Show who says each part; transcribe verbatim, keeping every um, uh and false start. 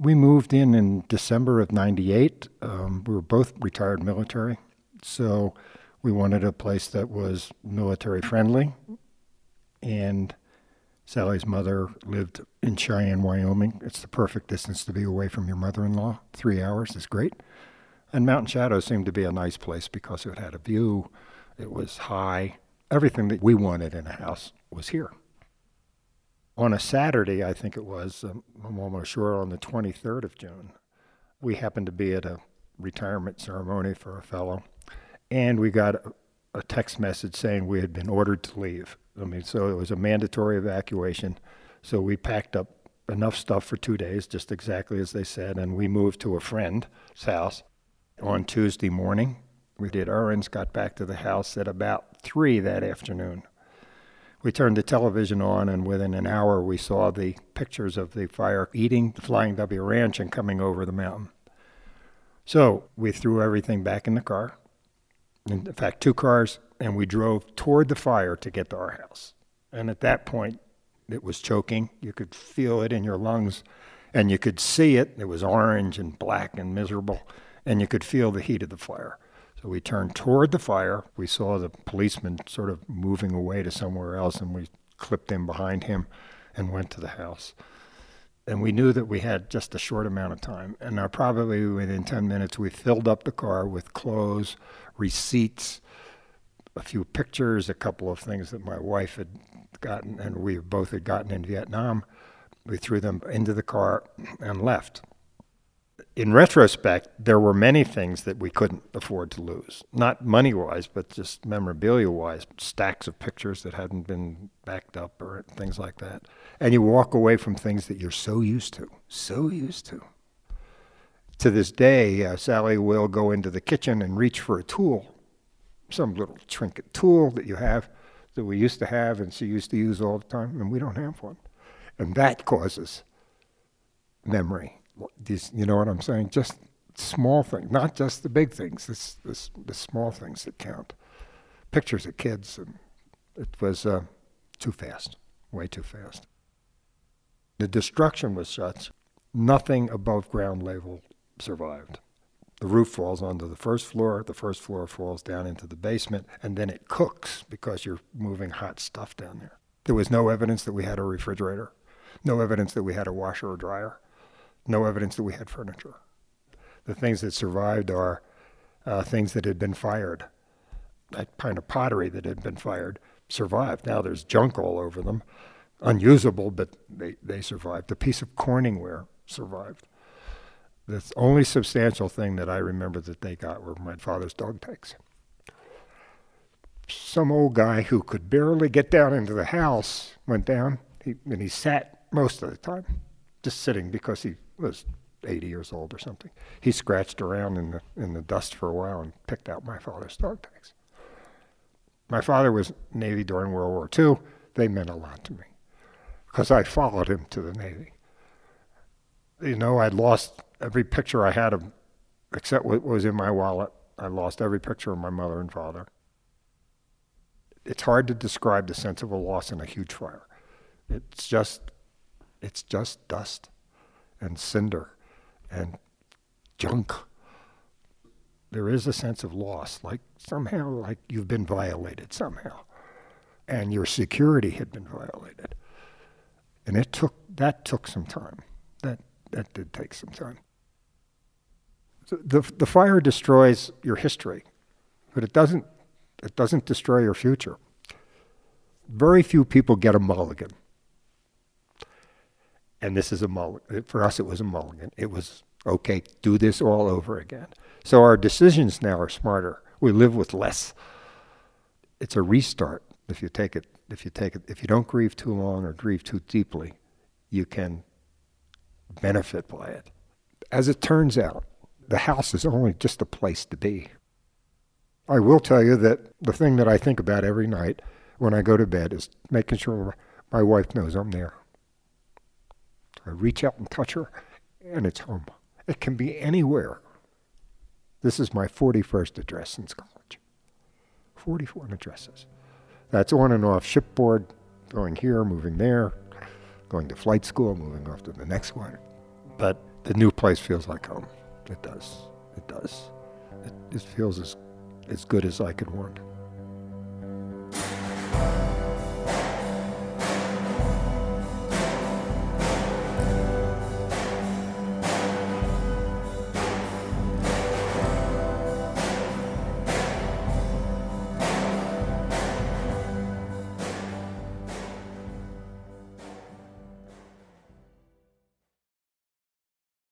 Speaker 1: We moved in in December of ninety-eight. Um, we were both retired military, so we wanted a place that was military friendly. And Sally's mother lived in Cheyenne, Wyoming. It's the perfect distance to be away from your mother-in-law. Three hours is great. And Mountain Shadows seemed to be a nice place because it had a view. It was high. Everything that we wanted in a house was here. On a Saturday, I think it was, um, I'm almost sure, on the twenty-third of June, we happened to be at a retirement ceremony for a fellow, and we got a, a text message saying we had been ordered to leave. I mean, so it was a mandatory evacuation. So we packed up enough stuff for two days, just exactly as they said, and we moved to a friend's house on Tuesday morning. We did errands, got back to the house at about three that afternoon. We turned the television on, and within an hour we saw the pictures of the fire eating the Flying W Ranch and coming over the mountain. So we threw everything back in the car, in fact, two cars, and we drove toward the fire to get to our house. And at that point, it was choking. You could feel it in your lungs, and you could see it. It was orange and black and miserable, and you could feel the heat of the fire. So we turned toward the fire. We saw the policeman sort of moving away to somewhere else, and we clipped in behind him and went to the house. And we knew that we had just a short amount of time. And now probably within ten minutes, we filled up the car with clothes, receipts, a few pictures, a couple of things that my wife had gotten and we both had gotten in Vietnam. We threw them into the car and left. In retrospect, there were many things that we couldn't afford to lose. Not money-wise, but just memorabilia-wise. Stacks of pictures that hadn't been backed up or things like that. And you walk away from things that you're so used to, so used to. To this day, uh, Sally will go into the kitchen and reach for a tool, some little trinket tool that you have, that we used to have and she used to use all the time, and we don't have one. And that causes memory. These, you know what I'm saying? Just small things, not just the big things, this, this, the small things that count. Pictures of kids, and it was uh, too fast, way too fast. The destruction was such, nothing above ground level survived. The roof falls onto the first floor, the first floor falls down into the basement, and then it cooks because you're moving hot stuff down there. There was no evidence that we had a refrigerator, no evidence that we had a washer or dryer. No evidence that we had furniture. The things that survived are uh, things that had been fired. That kind of pottery that had been fired survived. Now there's junk all over them, unusable, but they, they survived. The piece of Corningware survived. The only substantial thing that I remember that they got were my father's dog tags. Some old guy who could barely get down into the house went down, he, and he sat most of the time, just sitting because he was eighty years old or something. He scratched around in the in the dust for a while and picked out my father's dog tags. My father was Navy during World War Two. They meant a lot to me because I followed him to the Navy. You know, I'd lost every picture I had of, except what was in my wallet. I lost every picture of my mother and father. It's hard to describe the sense of a loss in a huge fire. It's just, it's just dust and cinder and junk. There is a sense of loss, like somehow, like you've been violated somehow, and your security had been violated. And it took, that took some time. That, that did take some time. The, the fire destroys your history, but it doesn't, it doesn't destroy your future. Very few people get a mulligan. And this is a mulligan. For us, it was a mulligan. It was, okay, do this all over again. So our decisions now are smarter. We live with less. It's a restart. If you take it, if you take it, if you don't grieve too long or grieve too deeply, you can benefit by it. As it turns out, the house is only just a place to be. I will tell you that the thing that I think about every night when I go to bed is making sure my wife knows I'm there. I reach out and touch her, and it's home. It can be anywhere. This is my forty-first address since college. forty-four addresses. That's on and off shipboard, going here, moving there, going to flight school, moving off to the next one. But the new place feels like home. It does. It does. It, it feels as, as good as I could want.